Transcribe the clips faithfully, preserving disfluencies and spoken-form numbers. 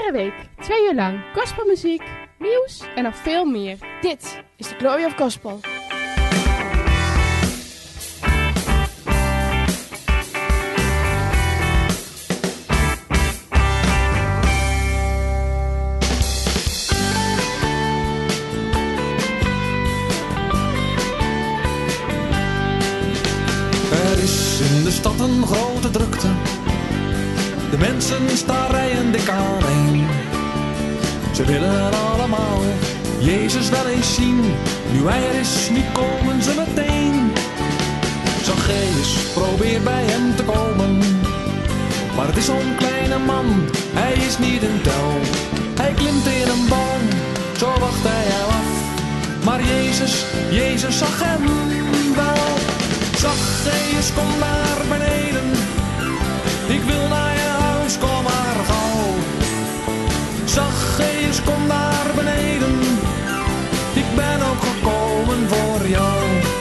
Iedere week, twee uur lang, gospelmuziek, nieuws en nog veel meer. Dit is de Glory of Gospel. Er is in de stad een grote drukte. De mensen staan rijen dik aaneen. Ze willen allemaal Jezus wel eens zien. Nu hij er is, nu komen ze meteen. Zacchaeus probeert bij hem te komen. Maar het is zo'n kleine man, hij is niet in tel. Hij klimt in een boom, zo wacht hij hem af. Maar Jezus, Jezus zag hem wel. Zacchaeus, kom naar beneden. Ik wil naar je huis, kom maar gauw. Zacchaeus, kom naar beneden. Ik ben ook gekomen voor jou.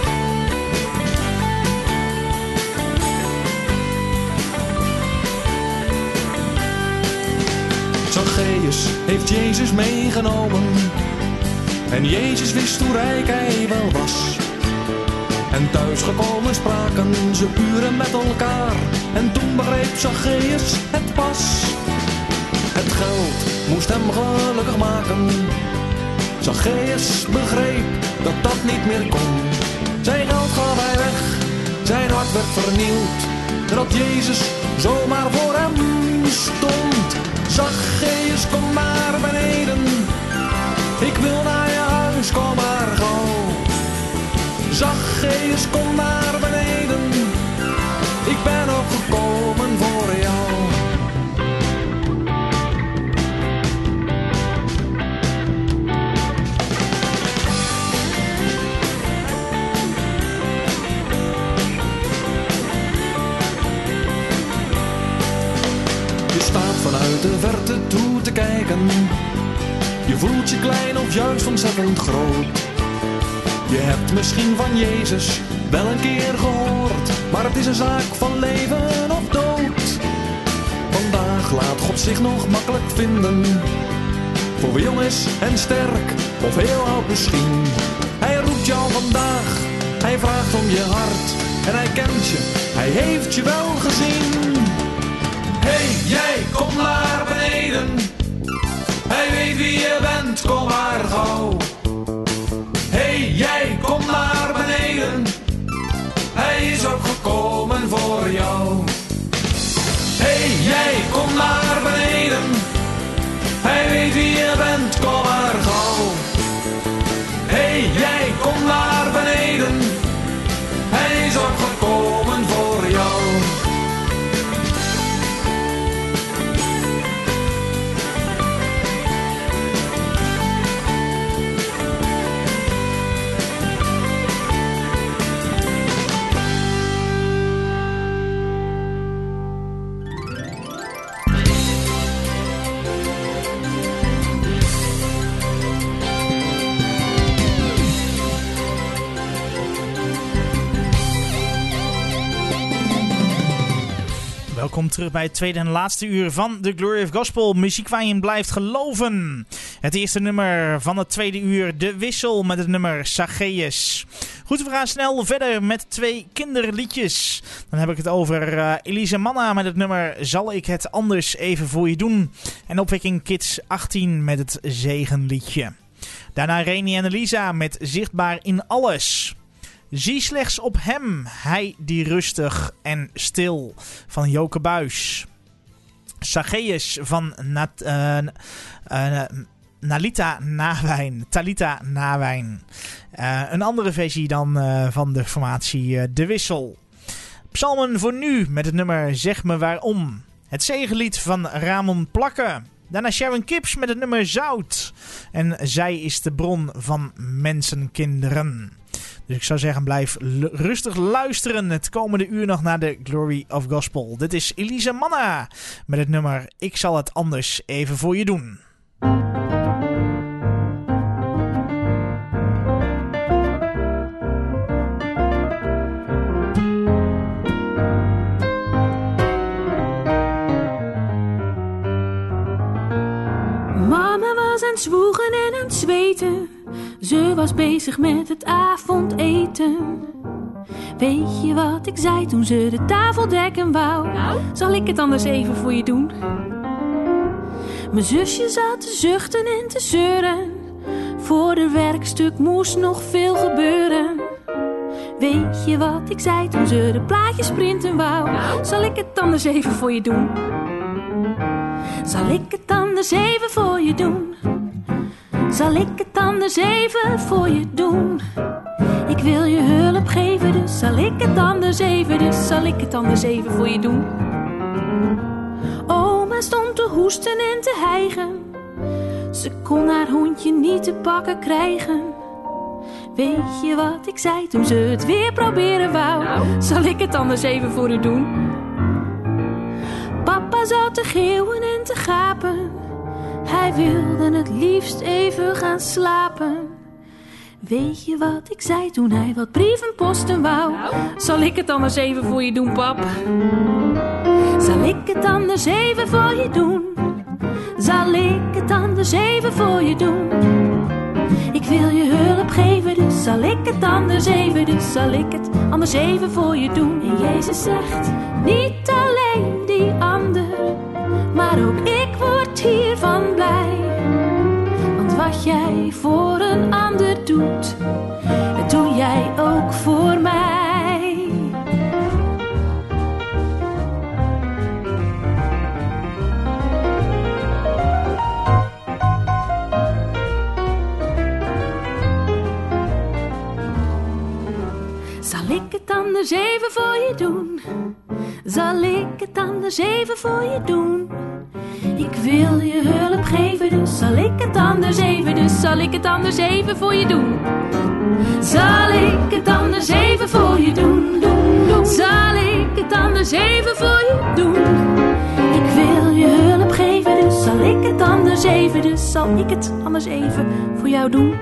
Zacchaeus heeft Jezus meegenomen. En Jezus wist hoe rijk hij wel was. En thuisgekomen spraken ze uren met elkaar. En toen begreep Zacchaeus het pas. Het geld moest hem gelukkig maken. Zacchaeus begreep dat dat niet meer kon. Zijn geld gaf hij weg, zijn hart werd vernield. Dat Jezus zomaar voor hem stond. Zacchaeus, kom maar beneden. Ik wil naar je huis, kom maar gauw. Zacchaeus, kom naar beneden. Ik ben ook gekomen voor jou. Je staat vanuit de verte toe te kijken. Je voelt je klein of juist ontzettend groot. Je hebt misschien van Jezus wel een keer gehoord, maar het is een zaak van leven of dood. Vandaag laat God zich nog makkelijk vinden, voor wie jong is en sterk of heel oud misschien. Hij roept jou vandaag, hij vraagt om je hart en hij kent je, hij heeft je wel gezien. Hey jij, kom naar beneden, hij weet wie je bent, kom maar gauw. Hey jij, kom naar beneden. Hij is ook gekomen voor jou. Hey jij, kom naar beneden. Hij weet wie je bent, kom maar gauw. Hey jij, kom naar beneden. Hij is ook gekomen voor jou. Welkom terug bij het tweede en laatste uur van The Glory of Gospel. Muziek waar je in blijft geloven. Het eerste nummer van het tweede uur, De Wissel met het nummer Zacchaeus. Goed, we gaan snel verder met twee kinderliedjes. Dan heb ik het over uh, Elise Manna met het nummer Zal ik het anders even voor je doen. En Opwekking Kids achttien met het Zegenliedje. Daarna Reni en Elisa met Zichtbaar in Alles. Zie slechts op hem, hij die rustig en stil, van Joke Buis. Zacchaeus van Nat, uh, uh, Nalita Nawijn. Talita Nawijn. Uh, een andere versie dan uh, van de formatie uh, De Wissel. Psalmen voor nu met het nummer Zeg me waarom. Het zegenlied van Ramon Plakken. Daarna Sharon Kips met het nummer Zout. En zij is de bron van mensenkinderen. Dus ik zou zeggen, blijf l- rustig luisteren het komende uur nog naar de Glory of Gospel. Dit is Elise Manna met het nummer Ik zal het anders even voor je doen. het zweten. Ze was bezig met het avondeten. Weet je wat ik zei toen ze de tafel dekken wou? Nou? Zal ik het anders even voor je doen? Mijn zusje zat te zuchten en te zeuren. Voor de werkstuk moest nog veel gebeuren. Weet je wat ik zei toen ze de plaatjes printen wou? Nou? Zal ik het anders even voor je doen? Zal ik het anders even voor je doen? Zal ik het anders even voor je doen? Ik wil je hulp geven, dus zal ik het anders even, dus zal ik het anders even voor je doen. Oma stond te hoesten en te hijgen. Ze kon haar hondje niet te pakken krijgen. Weet je wat ik zei toen ze het weer proberen wou? Nou? Zal ik het anders even voor u doen? Papa zat te geeuwen en te gapen. Hij wilde het liefst even gaan slapen. Weet je wat ik zei toen hij wat brieven posten wou? Nou? Zal ik het anders even voor je doen, pap? Zal ik het anders even voor je doen? Zal ik het anders even voor je doen? Ik wil je hulp geven, dus zal ik het anders even, dus zal ik het anders even voor je doen. En Jezus zegt, niet alleen die ander, maar ook ik word hiervan blij. Want wat jij voor een ander doet, dat doe jij ook voor mij. Zal ik het anders even voor je doen? Zal ik het anders even voor je doen? Ik wil je hulp geven, dus zal ik het anders even, dus zal ik het anders even voor je doen? Zal ik het anders even voor je doen? doen, doen. Zal ik het anders even voor je doen? Ik wil je hulp geven, dus zal ik het anders even, dus zal ik het anders even voor jou doen?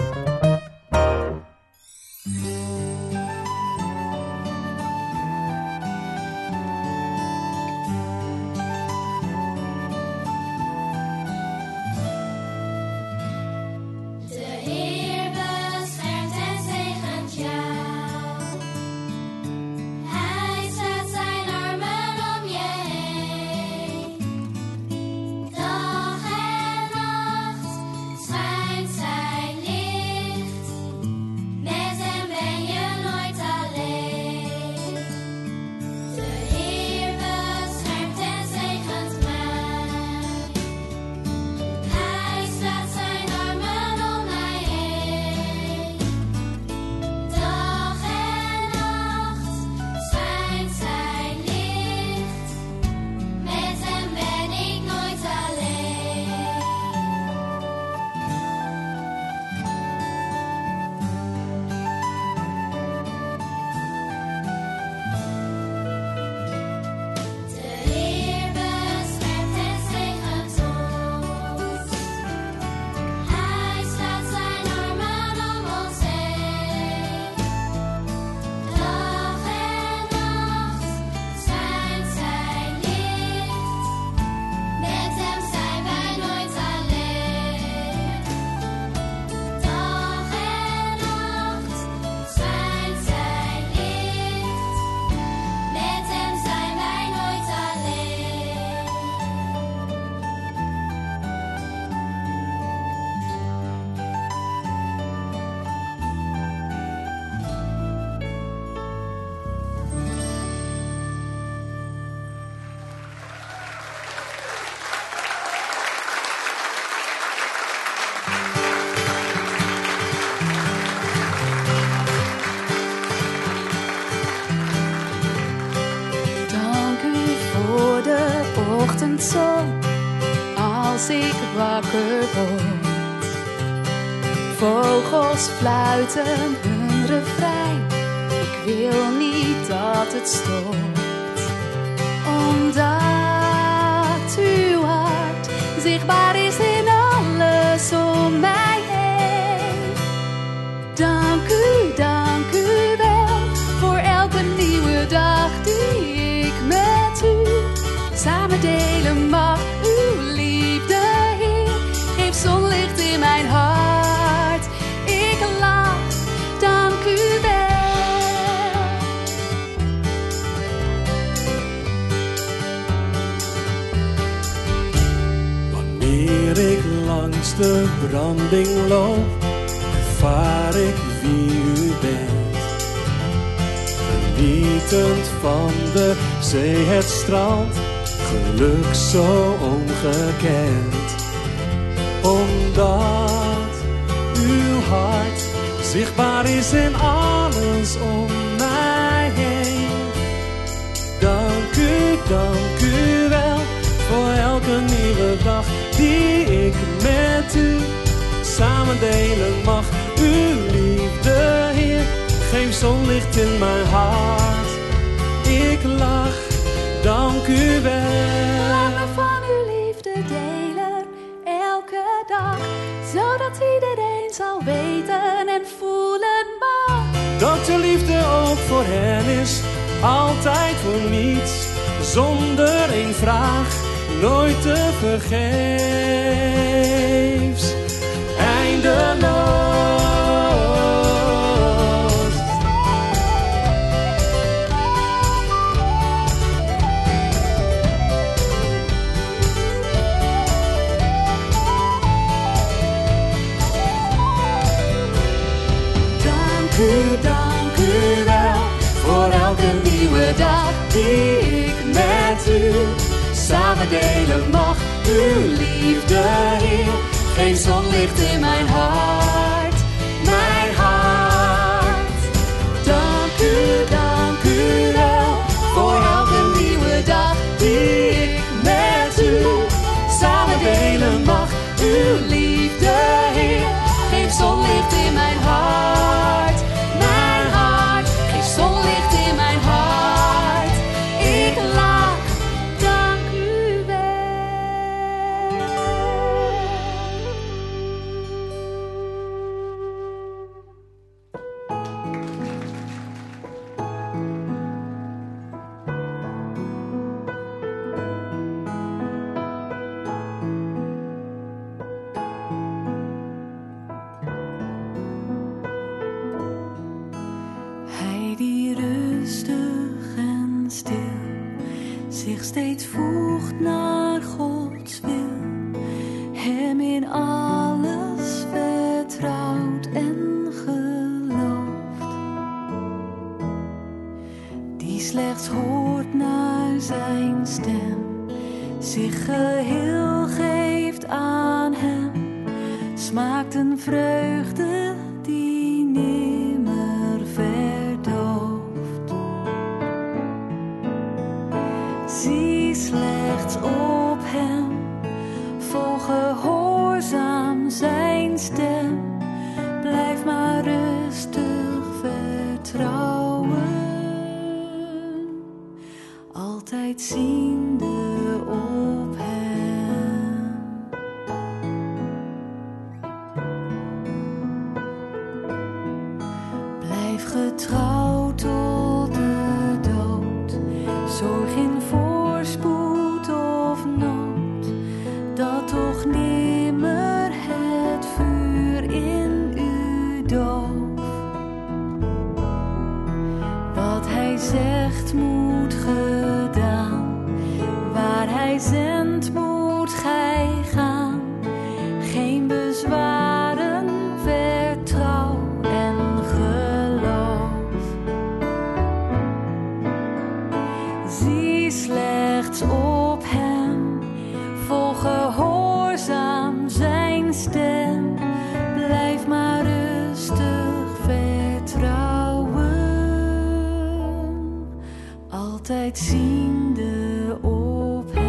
Ochtendzon, als ik wakker word. Vogels fluiten hun refrein, ik wil niet dat het stopt. Omdat uw hart zichtbaar is in alles om mij heen. Dank u, dank u wel, voor elke nieuwe dag die ik met u samen delen mag. Uw liefde, Heer, geeft zonlicht in mijn hart. de branding loop, ervaar ik wie u bent. Genietend van de zee, het strand, geluk zo ongekend. Omdat uw hart zichtbaar is in alles om mij heen. Dank u, dank u wel voor elke nieuwe dag die ik met u samen delen mag. Uw liefde, Heer, geef zonlicht in mijn hart. Ik lach, dank u wel. Laat me van uw liefde delen, elke dag, zodat iedereen zal weten en voelen mag. Dat de liefde ook voor hen is, altijd voor niets, zonder een vraag, nooit te vergeefs. Eindeloos. Dank u, dank u wel voor elke nieuwe dag die ik met u samen delen mag. Uw liefde, Heer, geef zonlicht in mijn hart, mijn hart. Dank u, dank u wel voor elke nieuwe dag die ik met u samen delen mag. Uw liefde, Heer, geef zonlicht in mijn hart, mijn hart. Geef zonlicht in mijn hart. Ik lach, dank u wel. Hij die rustig en stil zich steeds voegt naar Gods wil, hem in alles vertrouwt en gelooft, die slechts hoort naar zijn stem, zich geheel geeft aan hem, smaakt een vreugde die nimmer verdooft. Zie slechts op hem, vol gehoorzaam zijn stem, blijf maar rustig vertrouwen, altijd ziende op hem. Blijf getrouw tot de dood, zorg in voorspoed of nood, dat toch nimmer het vuur in u dooft. Wat hij zegt moet gedaan, waar hij zendt moet gij gaan. Geen bezwaren, vertrouw en geloof. Zie slechts op hem, vol gehoorzaam zijn stem, blijf maar rustig vertrouwen, altijd ziende op hem.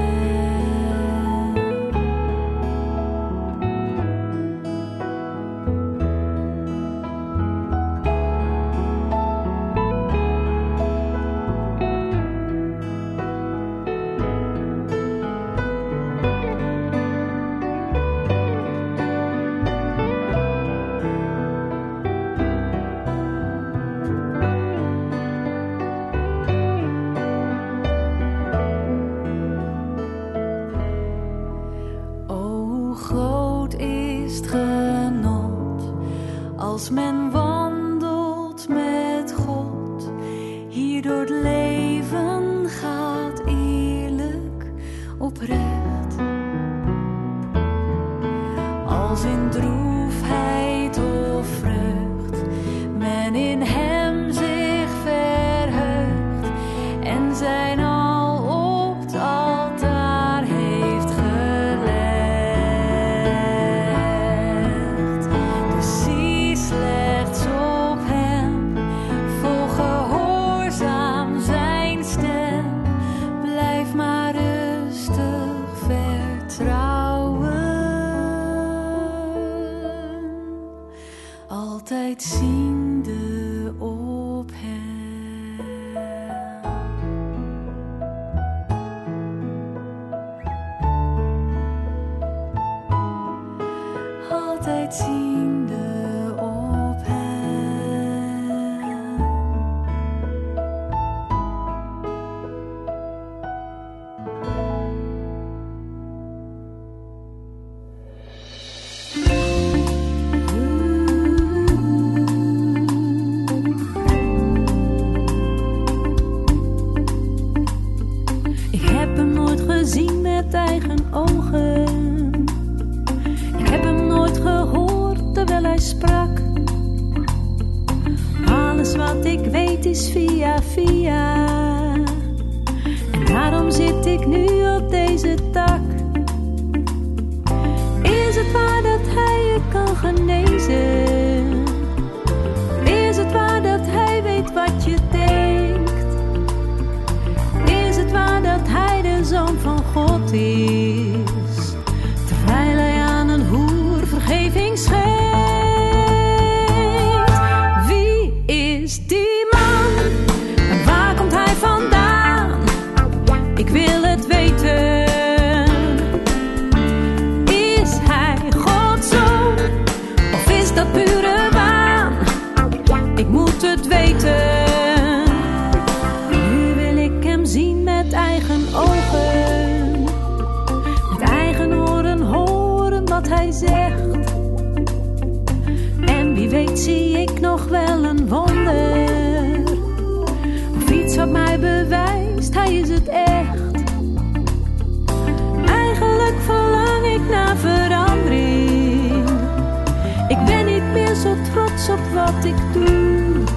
Als men wandelt met God, hier door het leven gaat eerlijk oprecht. Als als in droefheid of vreugd, men in hem zich verheugt en zijn al op het altaar heeft gelegd. Dus zie slechts op hem, vol gehoorzaam zijn stem, blijf maar rustig vertrouwen, altijd ziende op hem. Altijd ziende op hem. Ik heb hem nooit gezien met eigen ogen. Ik heb hem nooit gehoord terwijl hij sprak. Alles wat ik weet is via via. En daarom zit ik nu op deze tak. Is het waar dat hij je kan genezen? Is het waar dat hij weet wat je denkt? Is het waar dat hij de Zoon van God is? Terwijl hij aan een hoer vergeving schenkt. Wie is die man? En waar komt hij vandaan? Ik wil het weten. Is hij Gods Zoon? Of is dat pure waan? Ik moet het weten. Nu wil ik hem zien met eigen ogen. Met eigen oren horen wat hij zegt. En wie weet zie ik nog wel een wonder. Of iets wat mij bewijst, hij is het echt. Eigenlijk verlang ik naar verandering. Ik ben niet meer zo trots op wat ik doe.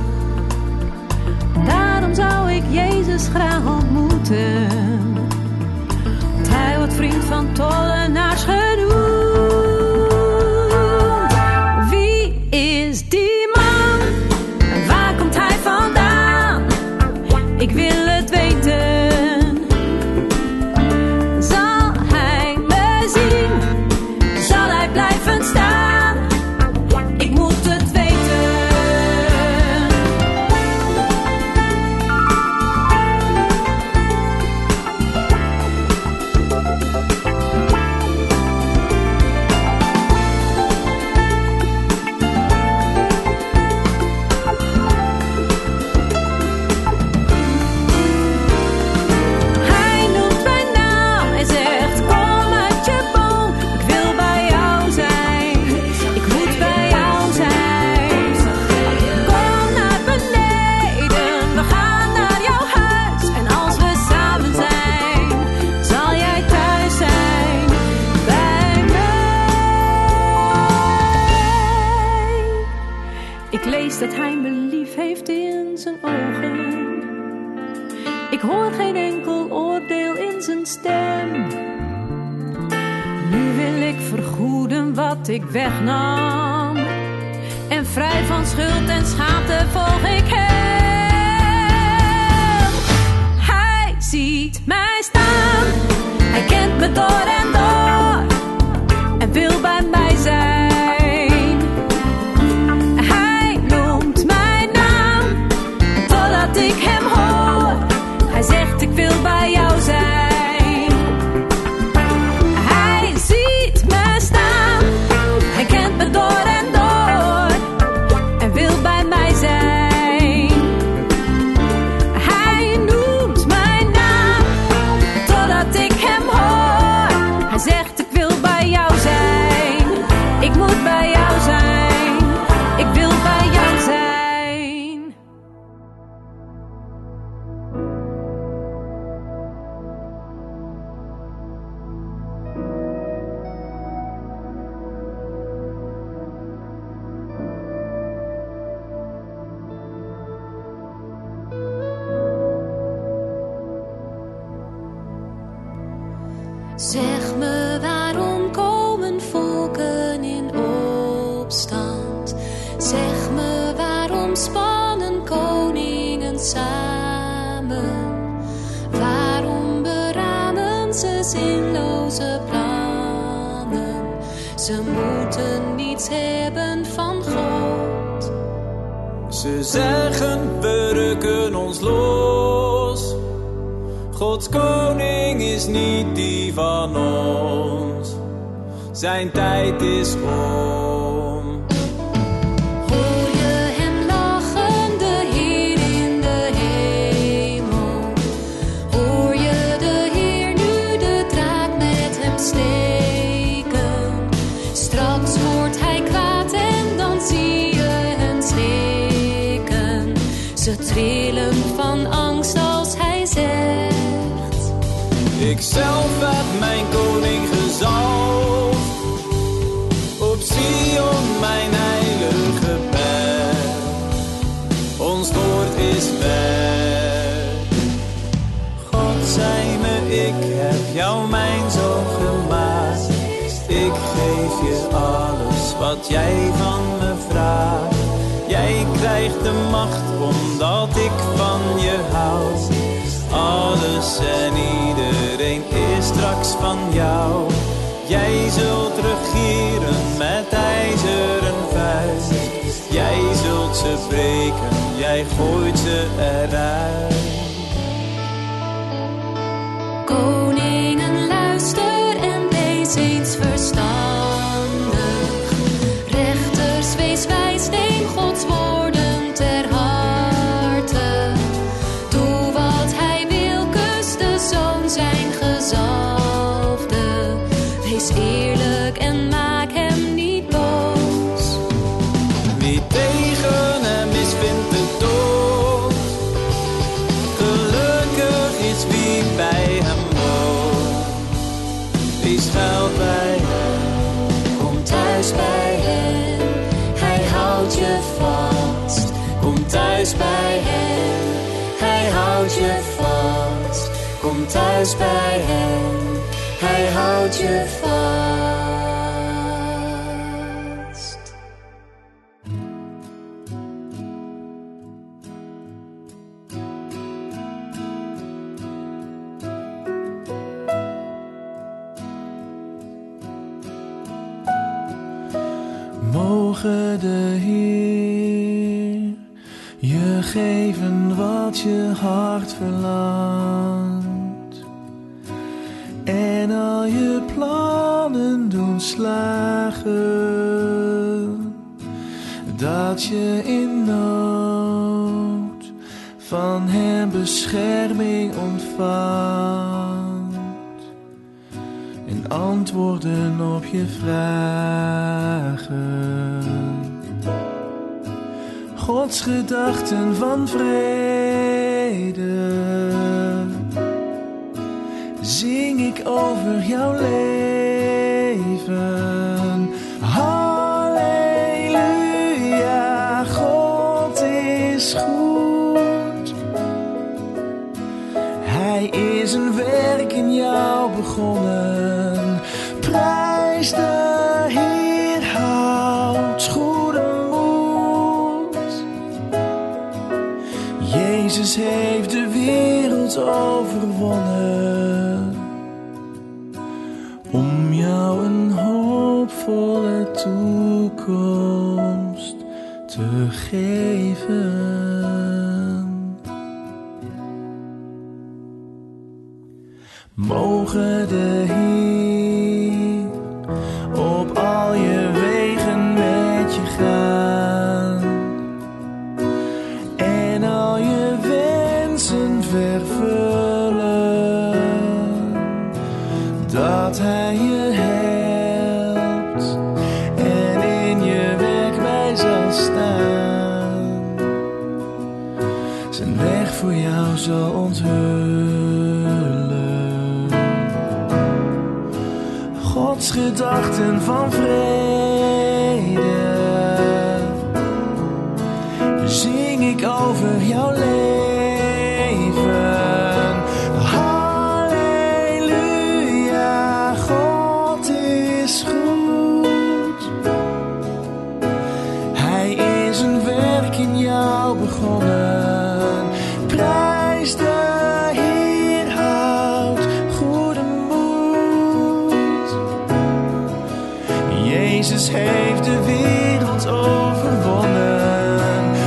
Daarom zou ik Jezus graag ontmoeten. Want hij wordt vriend van tollenaars genoemd. Wie is die man? En waar komt hij vandaan? Ik wil het weten. Zal hij me zien? Zal hij blijven staan? Ik moet het weten. Hij noemt mijn naam en zegt kom uit je boom. Ik wil bij jou zijn. Ik moet bij jou zijn. Kom naar beneden. We gaan naar jouw huis. En als we samen zijn, zal jij thuis zijn bij mij. Ik lees dat hij me lief heeft in zijn ogen. Ik hoor geen enkel oordeel in zijn stem. Nu wil ik vergoeden wat ik wegnam. En vrij van schuld en schaamte volg ik hem. Hij ziet mij staan. Hij kent me door en door. En wil bij mij zijn. Hij noemt mijn naam. Totdat ik hem hoor. Hij zegt ik wil bij jou zijn. Hij ziet me staan. Hij kent me door en door. En wil bij mij zijn. Hij noemt mijn naam. Zeg me, waarom komen volken in opstand? Zeg me, waarom spannen koningen samen? Waarom beramen ze zinloze plannen? Ze moeten niets hebben van God. Ze zeggen, we rukken ons los. Gods koning is niet die van ons. Zijn tijd is om. Hoor je hem lachen, de Heer in de hemel? Hoor je de Heer nu de draak met hem steken? Straks wordt hij kwaad en dan zie je hen schrikken. Ze trillen van angst als hij zegt: Ik zelf heb mijn koning gezalfd, op Sion mijn heilige berg. Ons woord is weg. God zei me, ik heb jou mijn zoon gemaakt. Ik geef je alles wat jij van me vraagt. Jij krijgt de macht omdat ik van je hou. Alles en iedereen is straks van jou. Jij zult regeren met ijzeren vuist. Jij zult ze breken, jij gooit ze eruit. Koningen, luister en wees eens verstandig. Rechters, wees wijs, neem Gods woorden ter harte. Doe wat hij wil, kus de zoon zijn gezalfde. Wees eerlijk en maak hem niet boos. Wie tegen hem is, vindt de dood. Gelukkig is wie bij hem woont. Wie schuilt bij hem, Kom thuis bij hem, hij houdt je vast. kom thuis bij hem. Hij houdt je vast. Kom thuis bij hem, hij houdt je vast. Mogen de Heer je geven wat je hart verlangt en al je plannen doen slagen, dat je in nood van hem bescherming ontvangt en antwoorden op je vragen. Gods gedachten van vrede zing ik over jouw leven. Halleluja, God is goed. Hij is een werk in jou begonnen. Prijs de Heer, houd goede moed. Jezus heeft de wereld overwonnen om jou een hoopvolle toekomst te geven. Mogen de Heer op al je wegen met je gaan en al je wensen vervullen, dat hij je helpt en in je weg bij zal staan, zijn weg voor jou zal onthullen. Gods gedachten van vrede zing ik over jouw leven. Halleluja, Jezus heeft de wereld overwonnen.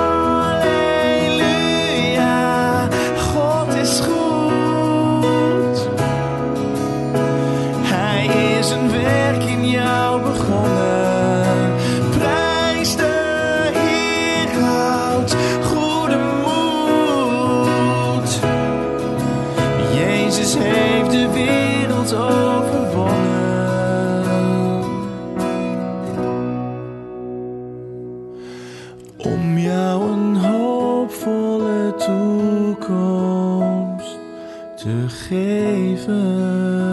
Halleluja, God is goed. Hij is een werk in jou begonnen. Prijs de Heer, houd goede moed. Jezus heeft de wereld overwonnen. Om jou een hoopvolle toekomst te geven.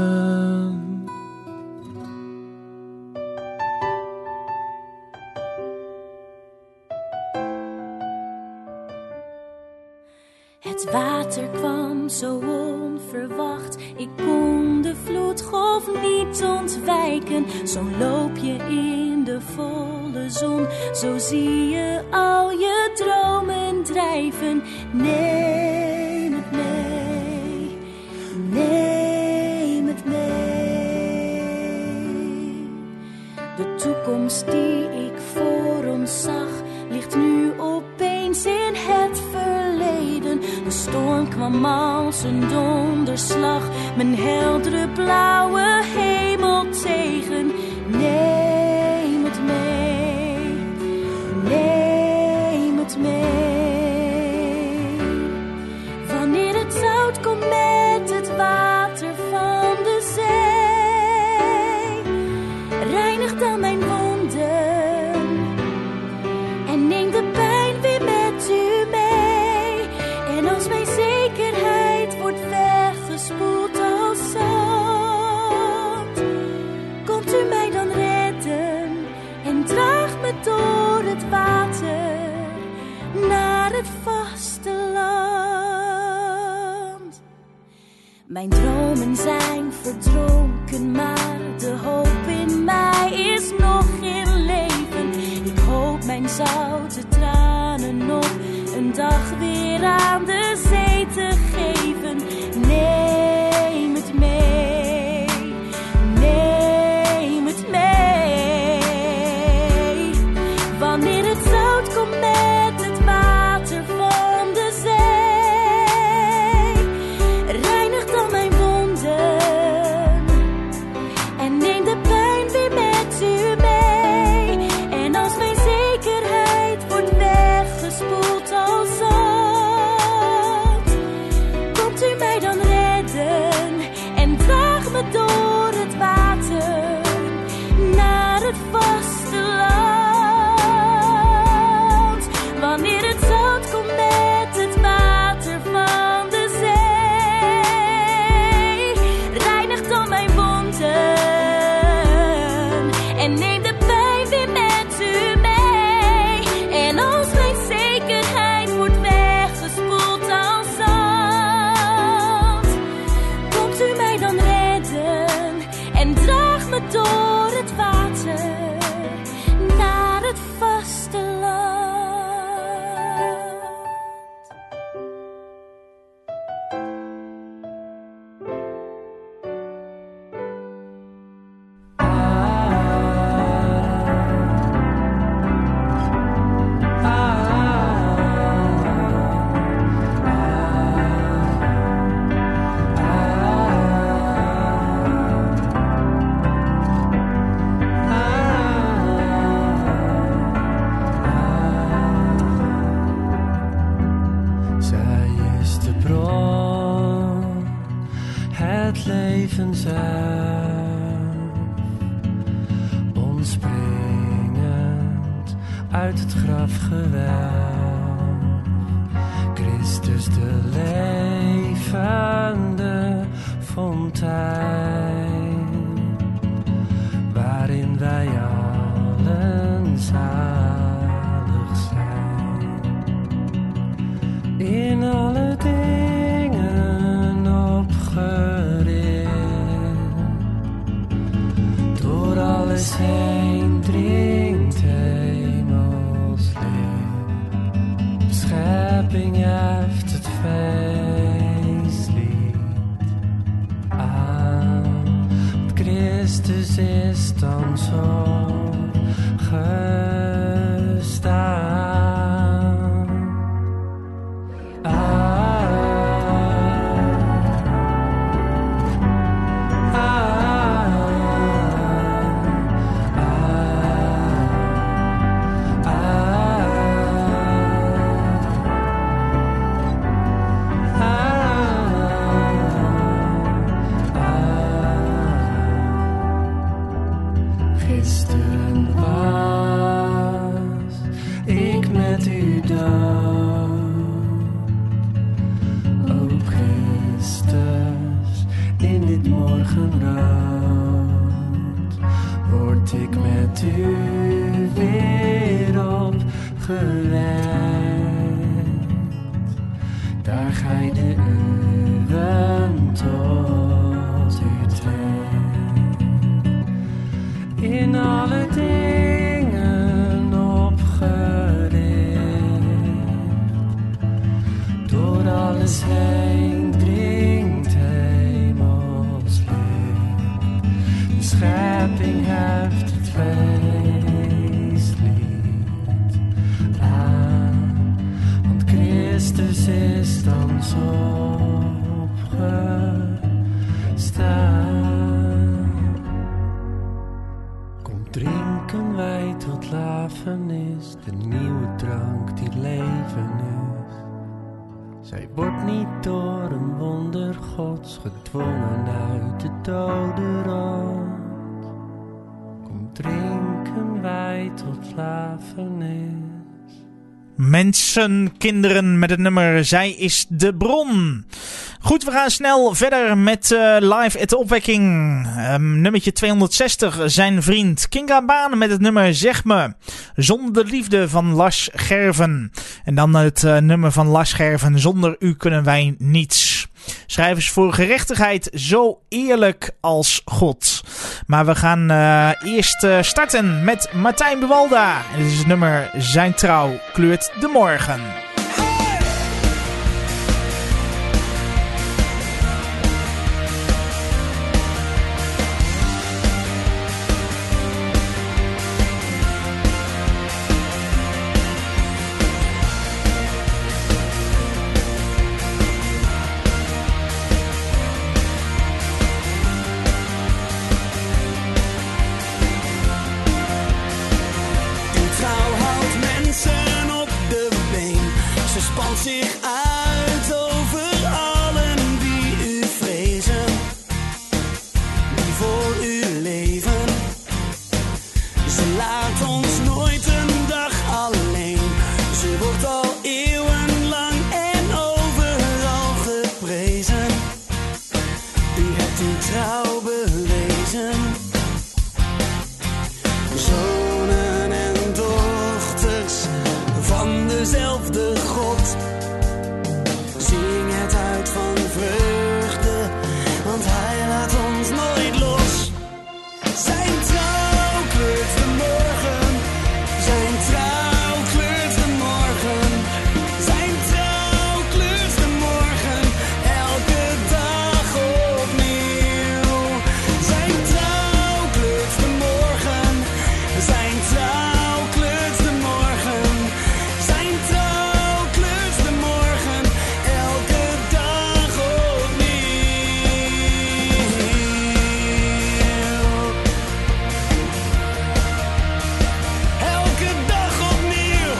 Het water kwam zo onverwacht. Ik kon de vloedgolf niet ontwijken. Zo loop je in de volle zon. Zo zie je al je dromen drijven. Neem het mee. Neem het mee. De toekomst die ik voor ons zag, ligt nu opeens in het verleden. De storm kwam als een donderslag, mijn heldere blauwe hemel tegen. Neem het mee, neem het mee. Wanneer het zout komt met het water van de zee, reinigt dan mijn wonden en neem de pijn weer met u mee. En als mijn zekerheid wordt weggespoeld als zand, komt u mij dan redden en draagt me door het water naar het vasteland. Mijn dromen zijn verdronken, maar de hoop in mij is nog in leven. Ik hoop mijn zoute tranen nog een dag weer aan de zee te geven. Neem het mee, neem het mee. Wanneer het zout komt met het water van de zee, reinigt dan mijn wonden en neem de pijn weer met u mee. En als mijn zekerheid wordt weggespoeld als zand, komt u mij dan redden en draagt me door het water naar het vasteland. Wanneer het zout komt met het water van de zee, reinigt dan mijn wonden en neem de pijn weer met u mee. En als mijn zekerheid wordt weggespoeld als zand, komt u mij dan redden en draagt me door het water naar het vasteland. Zij is de bron, het leven zelf, ontspringend uit het grafgewelf. Christus de levende fontein, waarin wij allen zalig zijn. In alle dingen opgericht, door alles heen dringt hemels licht. Schepping heft het feestlied aan, want Christus is dan zo. Mensen, kinderen met het nummer Zij is de bron. Goed, we gaan snel verder met uh, Live at de Opwekking. Um, nummertje tweehonderdzestig, zijn vriend Kinga Baan met het nummer Zeg me. Zonder de liefde van Lars Gerven. En dan het uh, nummer van Lars Gerven, Zonder u kunnen wij niets. Schrijvers voor gerechtigheid, zo eerlijk als God. Maar we gaan uh, eerst uh, starten met Martijn Buwalda. En dit is het nummer Zijn trouw kleurt de morgen. Zich uit over allen die u vrezen, die voor u leven. Ze laat ons nooit een dag alleen. Ze wordt al eeuwenlang en overal geprezen. U hebt uw trouw bewezen. Zonen en dochters van dezelfde God. Zing het uit van vreugde, want hij laat ons nooit los. Zijn trouw kleurt de morgen, zijn trouw kleurt de morgen. Zijn trouw kleurt de morgen, elke dag opnieuw. Zijn trouw kleurt de morgen, zijn trouw kleurt de morgen. Zijn trouw kleurt de morgen, elke dag opnieuw. Elke dag opnieuw.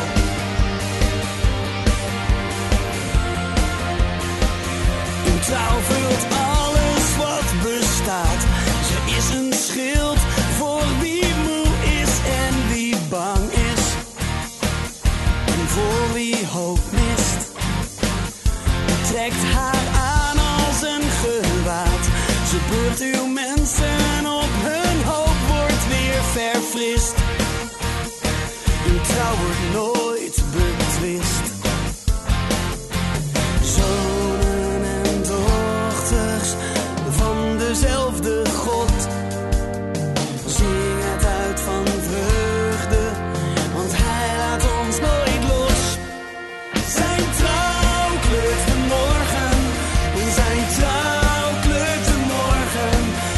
Uw trouw vult alles wat bestaat. Ze is een schild voor wie moe is en wie bang is. En voor wie hoop mist. Trekt haar aan als een gewaad. Ze beurt uw mensen op, hun hoop wordt weer verfrist. Uw trouw wordt nooit betwist. Zonen en dochters van dezelfde God. Zing het uit van vreugde, want hij laat ons nooit los. Zijn trouw kleurt de morgen, zijn trouw kleurt de morgen.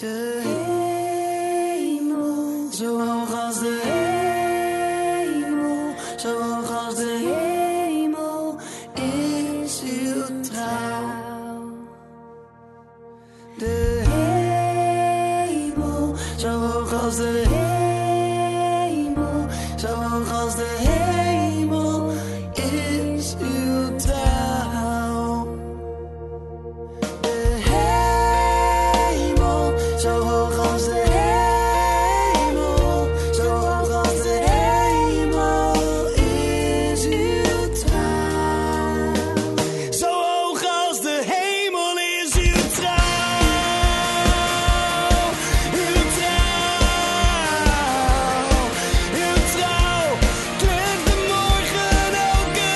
De hemel, zo hoog als de hemel, zo hoog als de hemel is uw trouw. De hemel, zo hoog als de hemel, zo hoog als de hemel is uw trouw. De hemel, zo hoog als de hemel, zo hoog als de hemel is uw trouw. Zo hoog als de hemel is uw trouw. Uw trouw, uw trouw kleurt de morgen elke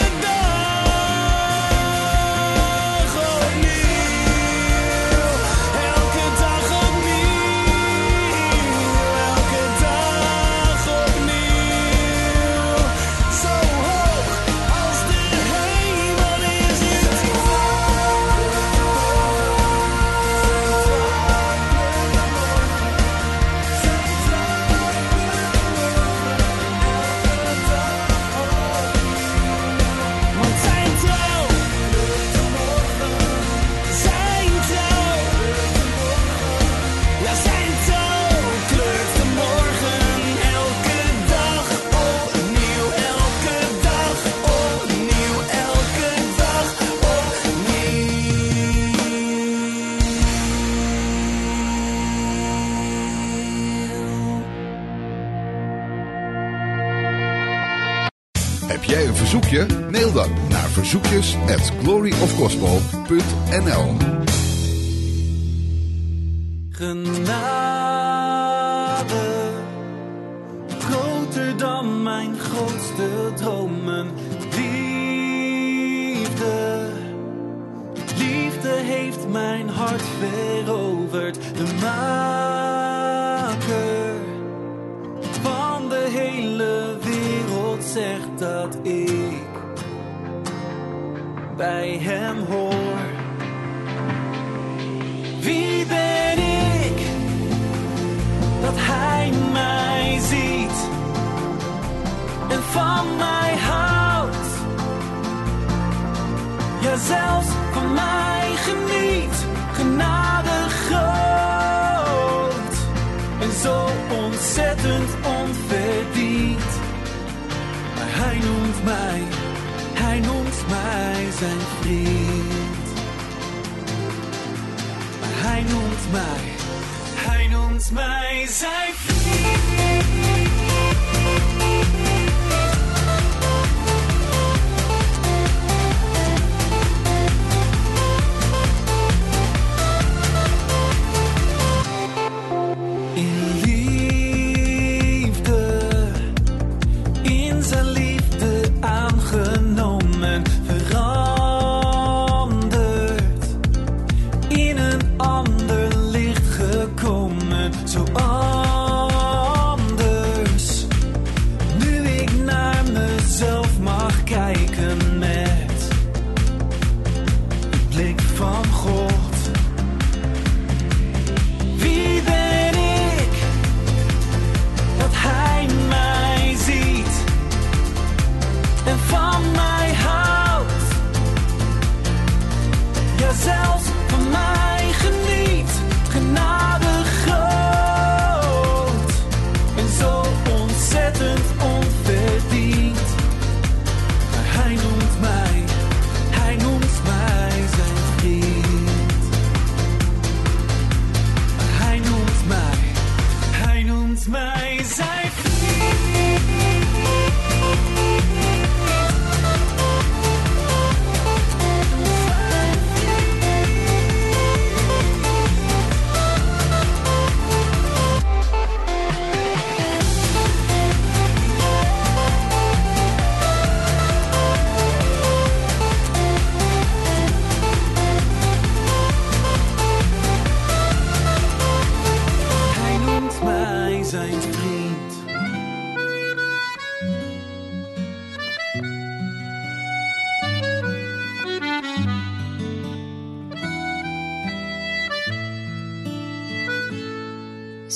dag opnieuw. Elke dag opnieuw, elke dag opnieuw. Zo hoog als de hemel is uw Want zijn trouw, zijn trouw, ja zijn trouw kleurt de morgen elke dag opnieuw, elke dag opnieuw, elke dag opnieuw. Heb jij een verzoekje? Mail dan naar verzoekjes at gloryofgospel punt n l. Genade, groter dan mijn grootste dromen. Liefde, liefde heeft mijn hart veroverd. De maker van de hele wereld zegt dat ik bij hem hoor. Wie ben ik dat hij mij ziet en van mij houdt? Ja, zelfs van mij geniet, genade groot en zo ontzettend onverdiend. Maar hij noemt mij, hij noemt mij zijn vriend. Hij noemt mij, hij noemt mij zijn in liefde, in zijn liefde aangenomen, veranderd, in een ander licht gekomen, zo anders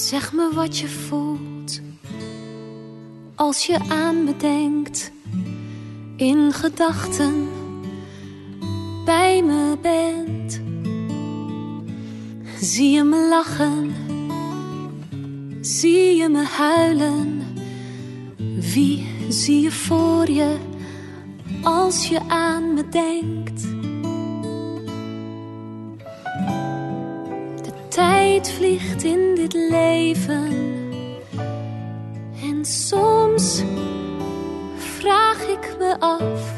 Zeg me wat je voelt als je aan me denkt, in gedachten bij me bent. Zie je me lachen, zie je me huilen? Wie zie je voor je als je aan me denkt? De tijd vliegt in dit leven en soms vraag ik me af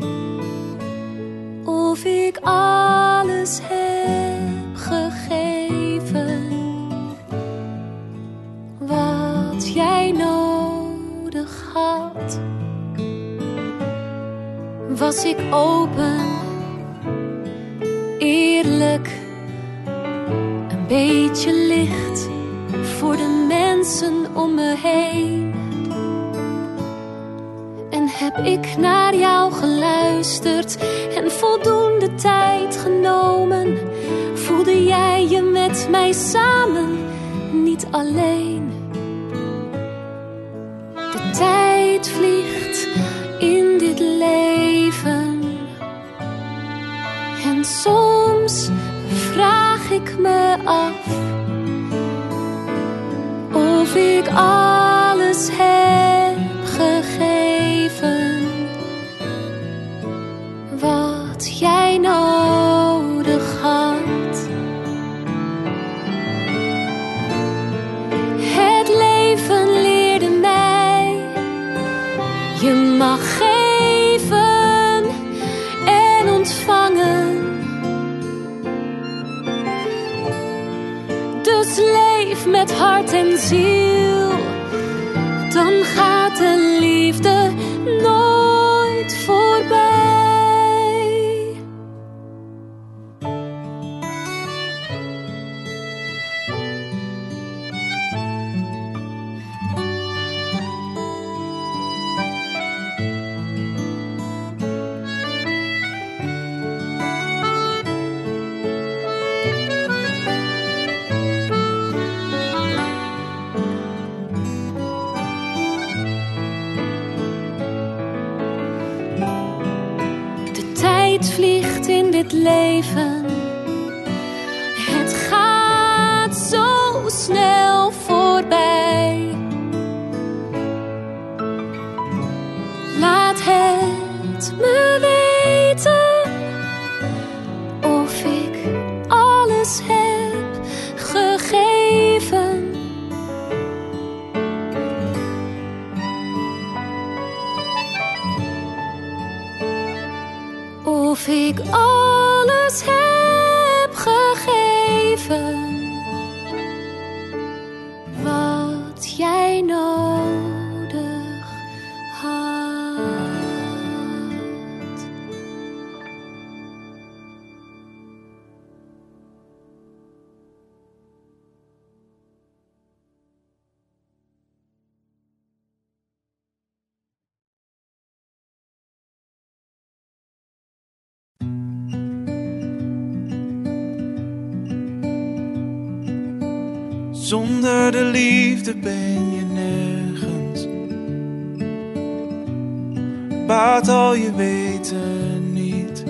of ik alles heb gegeven wat jij nodig had. Was ik open, eerlijk, een beetje licht voor de mensen om me heen? En heb ik naar jou geluisterd en voldoende tijd genomen? Voelde jij je met mij samen, niet alleen? De tijd vliegt in dit leven en soms vraag ik me af of ik alles heb gegeven wat jij nodig had. Het leven leerde mij, je mag geven en ontvangen. Dus leef met hart en ziel, dan gaat de liefde nooit voorbij. Vliegt in dit leven, het gaat zo snel voorbij. Laat het me weten of ik alles heb gegeven. Of ik alles heb gegeven wat jij nodig had. Zonder de liefde ben je nergens. Baat al je weten niet.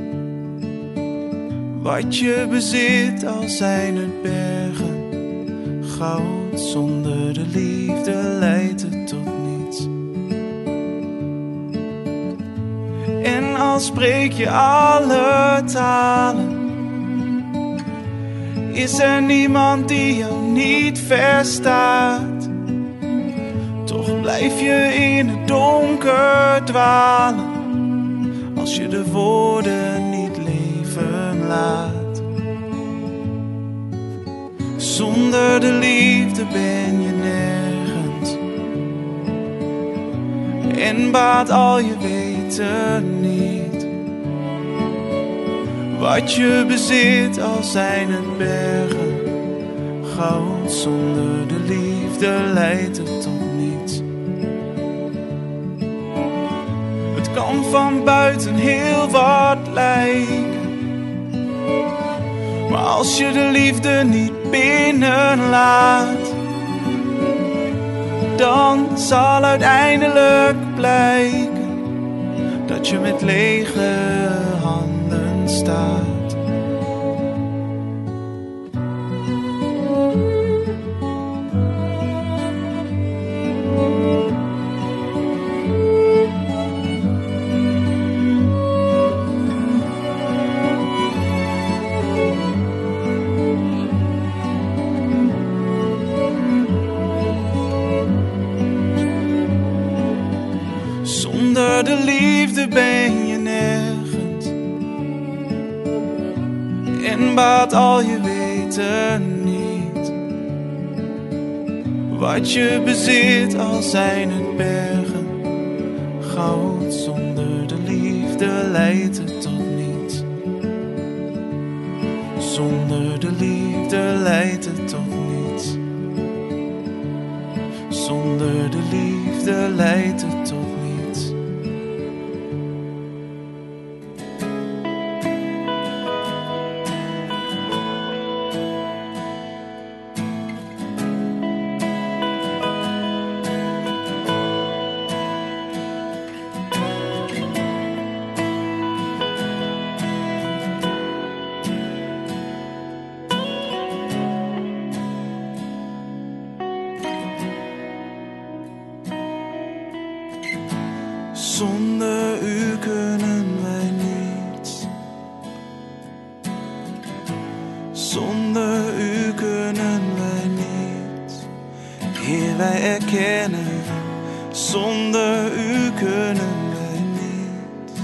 Wat je bezit, al zijn het bergen. Goud zonder de liefde leidt het tot niets. En al spreek je alle talen, is er niemand die jou niet verstaat. Toch blijf je in het donker dwalen, als je de woorden niet leven laat. Zonder de liefde ben je nergens. En baat al je weten niet. Wat je bezit, al zijn het bergen. Goud zonder de liefde leidt het tot niets. Het kan van buiten heel wat lijken, maar als je de liefde niet binnenlaat, dan zal uiteindelijk blijken dat je met lege handen staat. Zonder de liefde ben je nergens en baat al je weten niet. Wat je bezit, al zijn het bergen, goud. Zonder de liefde leidt het tot niets. Zonder de liefde leidt het tot niets. Zonder de liefde leidt het tot niets. Zonder u kunnen wij niets. Zonder u kunnen wij niets. Heer, wij erkennen, zonder u kunnen wij niets.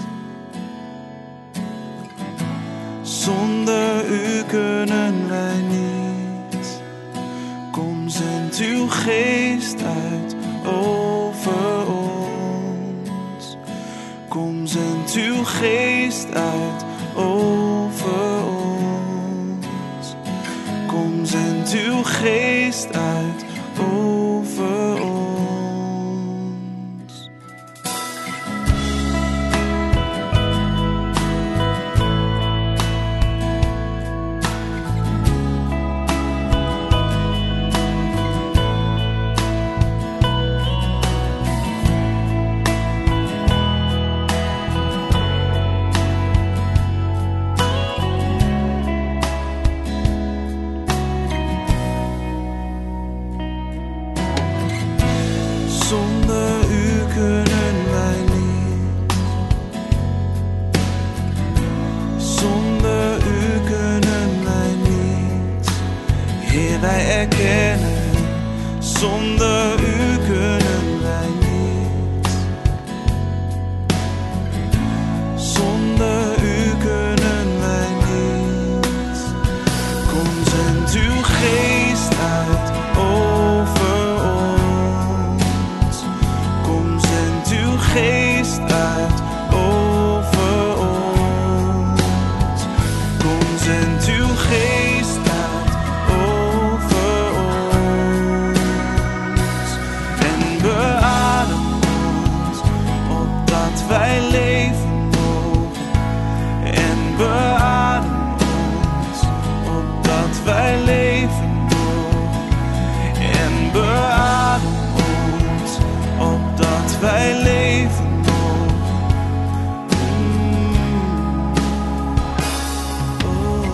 Zonder u kunnen wij niets. Kom, zend uw geest uit over ons. Kom, zend uw geest uit over ons. Kom, zend uw geest uit over ons. Zonder u kunnen wij niet. Zonder u kunnen wij niet. Heer, wij erkennen, zonder u kunnen wij niet. Zonder u kunnen wij niet. Kom, zend uw geest uit over ons. Kom, zend uw geest uit over ons. Kom, zend uw geest uit over ons. En beadem ons, opdat wij leven mogen. En beadem ons, opdat wij leven mogen. En beadem ons, opdat wij leven mogen. Mm. Oh.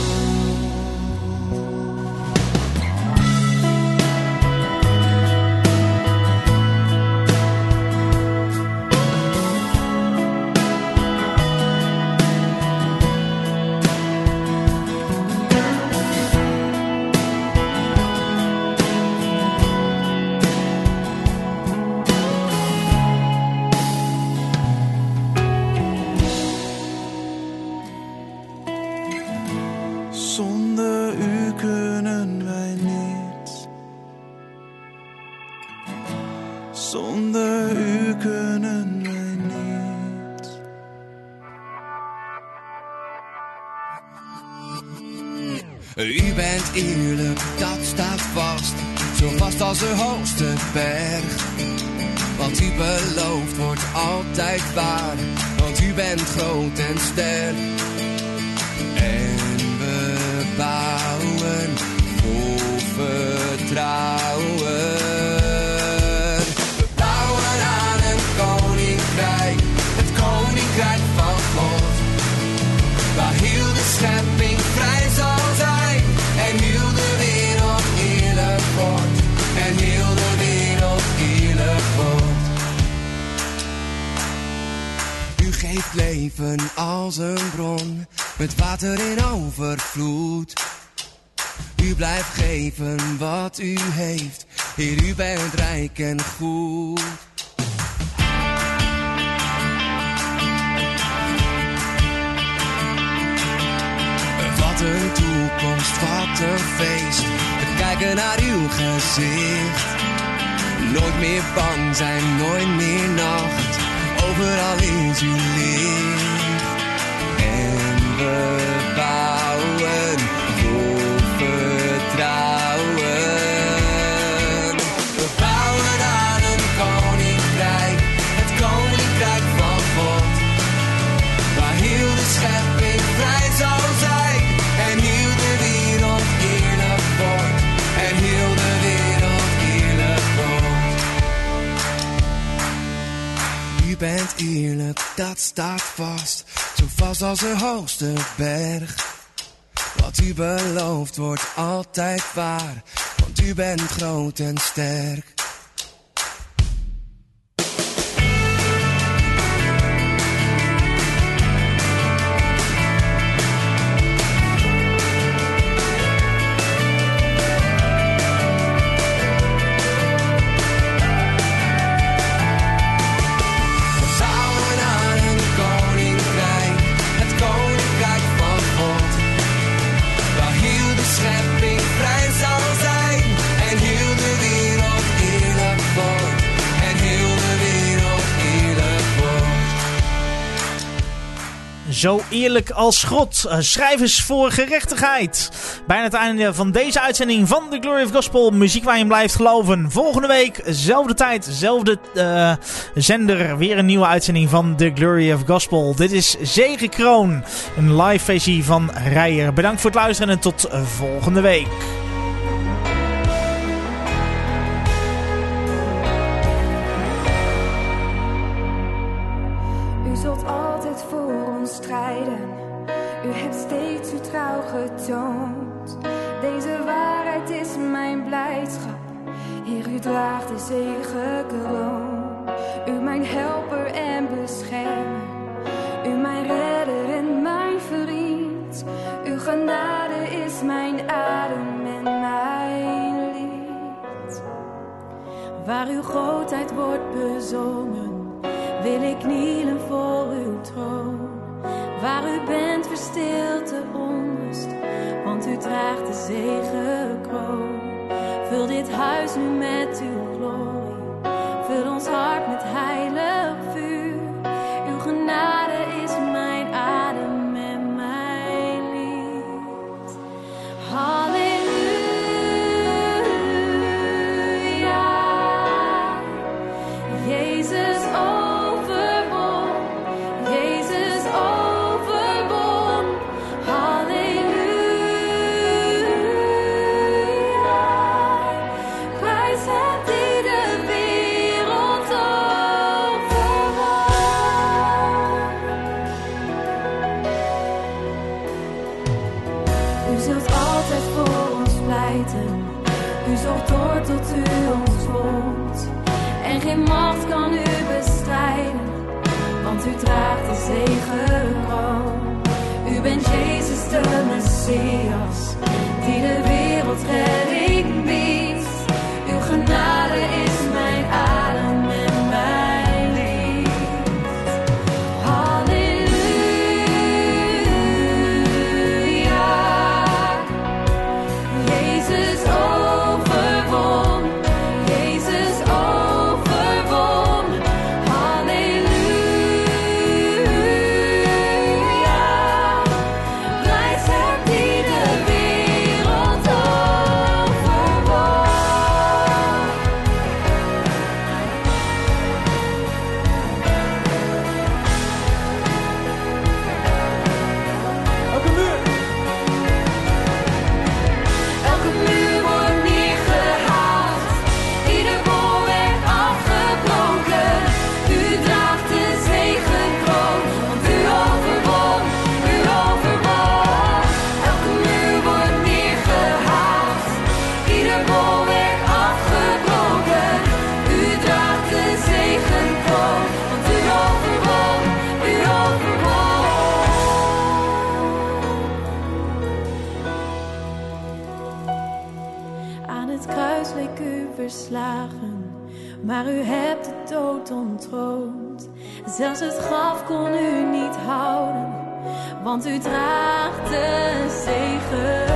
Zonder u kunnen wij niets. Zonder u kunnen wij niets. U bent eerlijk, dat staat vast, zo vast als de hoogste berg. Wat u belooft wordt altijd waar, want u bent groot en sterk. En we bouwen vol vertrouwen. God. Waar heel de schepping vrij zal zijn en heel de wereld eerlijk wordt. En heel de wereld eerlijk wordt. U geeft leven als een bron, met water in overvloed. U blijft geven wat u heeft, Heer, u bent rijk en goed. Wat een toekomst, wat een feest, het kijken naar uw gezicht. Nooit meer bang zijn, nooit meer nacht, overal is uw licht. En we bouwen vol vertrouwen. We bouwen aan een koninkrijk, het koninkrijk van God. Waar heel de schepping vrij zal zijn en heel de wereld eerlijk wordt. En heel de wereld eerlijk wordt. U bent eerlijk, dat staat vast, zo vast als de hoogste berg. Wat u belooft wordt altijd waar, want u bent groot en sterk. Zo eerlijk als God. Uh, schrijvers voor gerechtigheid. Bijna het einde van deze uitzending van The Glory of Gospel. Muziek waar je blijft geloven. Volgende week, zelfde tijd, zelfde uh, zender. Weer een nieuwe uitzending van The Glory of Gospel. Dit is Zegekroon. Een live versie van Rijer. Bedankt voor het luisteren en tot volgende week. U zult altijd voor ons strijden. U hebt steeds uw trouw getoond. Deze waarheid is mijn blijdschap. Heer, u draagt de zegekroon. U mijn helper en beschermer. U mijn redder en mijn vriend. Uw genade is mijn adem en mijn lied. Waar uw grootheid wordt bezongen, wil ik knielen voor uw troon. Waar u bent verstilt de onrust, want u draagt de zegekroon. Vul dit huis nu met uw glorie, vul ons hart met heilig vuur. Uw genade is mijn adem en mijn lied. Halleluja. Jezus overwon, Jezus overwon. Halleluja. Prijs hem die de wereld overwon. U zult altijd voor ons pleiten. U zorgt door tot u ons woont. En geen macht kan u bestrijden, want u draagt de zegekroon. U bent Jezus de Messias, die de wereld redding biedt. Uw genade is mijn adem en mijn lied. Halleluja. Jezus overwon, Jezus overwon. Halleluja. Prijs hem die de wereld overwon. maar u hebt de dood ontroond. Zelfs het graf kon u niet houden, want u draagt de zegen.